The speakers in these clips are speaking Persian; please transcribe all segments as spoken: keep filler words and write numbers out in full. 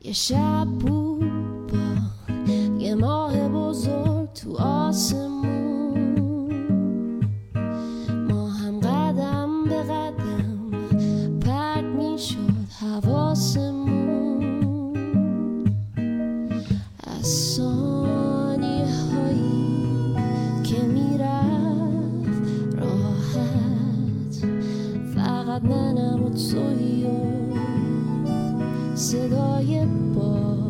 یه شب بود با یه ماه بزرگ تو آسمون، ما هم قدم به قدم پرد می شد حواسمون. از ثانیه هایی که می رفت راحت، فقط منم و تویی و صدای باد،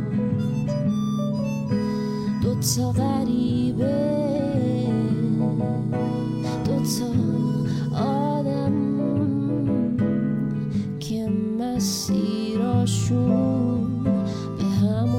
دوتا غریبه، دوتا آدم که مسیراشون به هم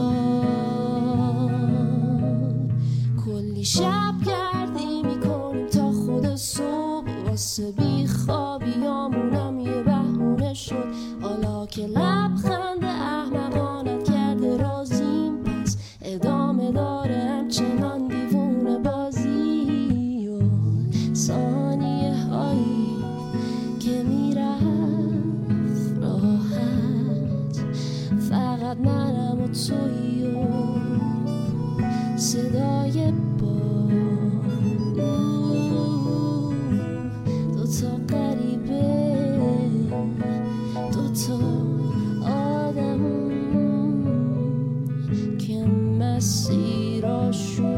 افتاد. کلی شب گردی میکنیم تا خود صبح، واسه بی خوابیامونم یه بهونه شد. حالا که لبخند احمقانت کرده رازیم، پس ادامه داره همچنان دیوونه بازی. و ثانیه هایی که میرفت راحت، فقط منم و تویی و صدای باد، دوتا غریبه، دوتا آدم که مسیراشون